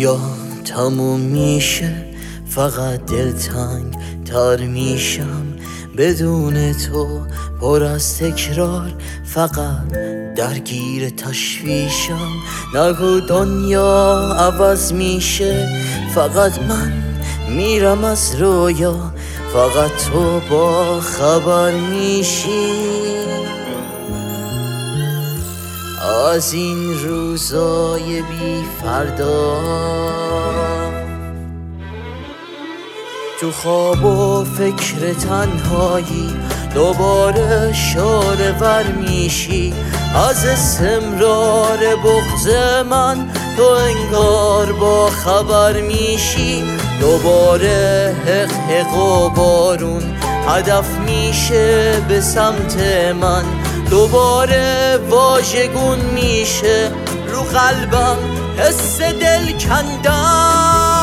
دنیا تموم میشه، فقط دلتنگ تر میشم. بدون تو پر از تکرار، فقط درگیر تشویشم. نگو دنیا عوض میشه، فقط من میرم از رویا. فقط تو با خبر میشی از این روزای بی فردا. تو خواب و فکر تنهایی دوباره شعله ور میشی. از استمرار بغض من تو انگار با خبر میشی. دوباره حق حق و بارون هدف میشه به سمت من. دوباره واژگون میشه رو قلبم حس دل کندن.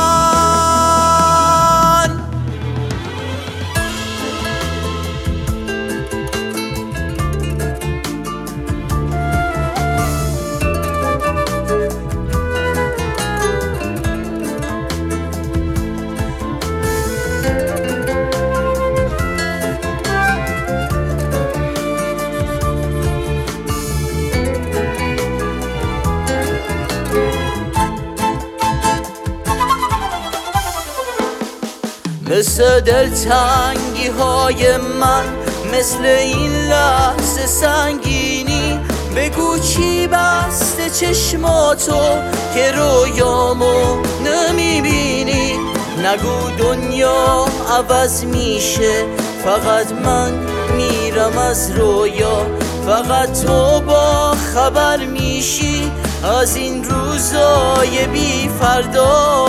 مثل دلتنگی های من، مثل این لحظه سنگینی. بگو چی بسته چشماتو که رویامو نمیبینی. نگو دنیا عوض میشه، فقط من میرم از رویا. فقط تو با خبر میشی از این روزای بی فردا.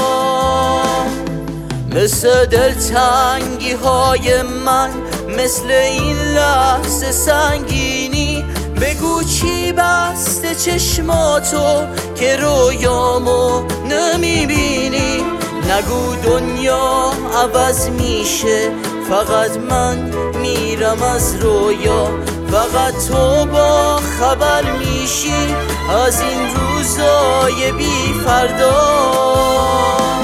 مثل دلتنگی های من، مثل این لحظه سنگینی. بگو چی بسته چشماتو که رویامو نمیبینی. نگو دنیا عوض میشه، فقط من میرم از رویا. فقط تو با خبر میشی از این روزای بی فردا.